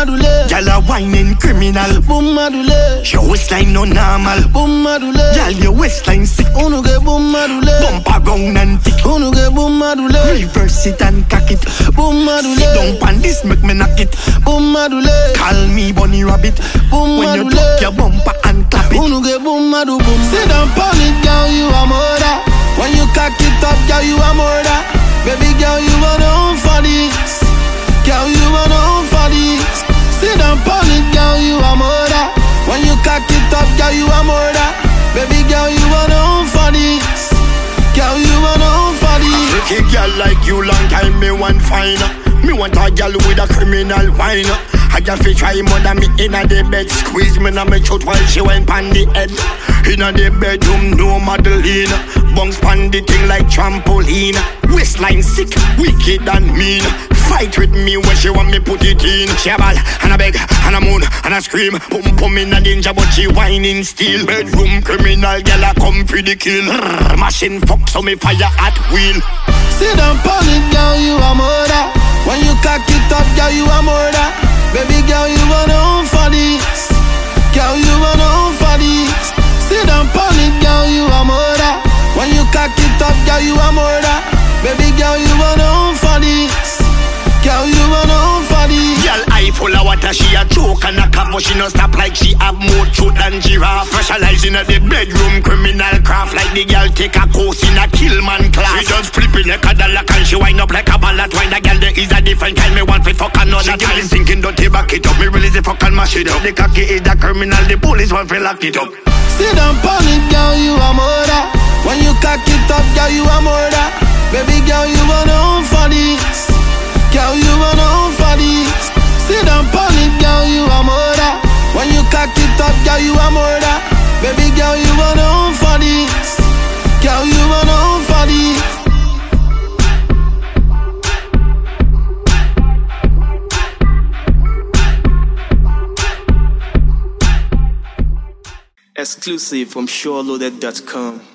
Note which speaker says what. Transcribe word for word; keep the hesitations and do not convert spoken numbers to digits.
Speaker 1: madule.
Speaker 2: Girl a whining criminal.
Speaker 1: Boom madule.
Speaker 2: Your waistline no normal.
Speaker 1: Boom madule.
Speaker 2: Girl your waistline sick.
Speaker 1: Unu get boom madule.
Speaker 2: Bumper round and thick.
Speaker 1: Unu get boom madule.
Speaker 2: Reverse it and cock it.
Speaker 1: Boom madule.
Speaker 2: Sit down pan this make me knock it.
Speaker 1: Boom madule.
Speaker 2: Call me bunny rabbit.
Speaker 1: Boom
Speaker 2: when
Speaker 1: madule.
Speaker 2: you tuck your bumper and clap it.
Speaker 1: Unu get boom madu boom. Sit down pan it, girl, you a murder. When you cock it up, girl, you a murder. Baby girl, you a known for this. Girl, you a known for this. Sit down pan it, girl, you a murder. When you cock it up, girl, you a murder. Baby girl, you a known for this. Girl, you a known for this.
Speaker 2: Freaky girl like you, long time me want fine. Me want a girl with a criminal wine. I just fi try mother me inna the bed. Squeeze me na me throat while she went pan the head. Inna the bedroom, no Madeline. Bounce pan the thing like trampoline. Waistline sick, wicked and mean. Fight with me when she want me put it in. She a ball, and a beg, and a moan, and a scream. Pum pum in a danger, but she whining still. Bedroom criminal, girl a come for the kill. Rrr, machine fuck, so me fire at wheel.
Speaker 1: Sit down pan it, girl, you a murder. When you cock it up, girl, you a murder. Baby girl, you a known for this. Girl, you a known for this. Sit down pan it, girl, you a murder. When you cock it up, girl, you a murder. Baby girl, you a known for this. Girl, you a known for this.
Speaker 2: Girl, eye full of water, she a choke and a cap, but she no stop like she have more truth than giraffe. Specializing at the bedroom, criminal craft. Like the girl take a course in a kill man class. She just flipping like a dollar and she wind up like a ballad. Wine a girl, there is a different kind. Me want fi fuck another time. She thinking dirty, back it up. Me release the fuck and mash it up. The cocky is a criminal, the police want fi lock it up.
Speaker 1: Sit down pan it, girl, you a murder. When you cock it up, girl, you a murder. Baby girl, you a known for this. Girl, you a known for this. Sit down pan it, girl, you a murder. When you cock it up, girl, you a murder. Baby girl, you a known for this. Girl, you a known for this.
Speaker 3: Exclusive from Sure Loaded dot com.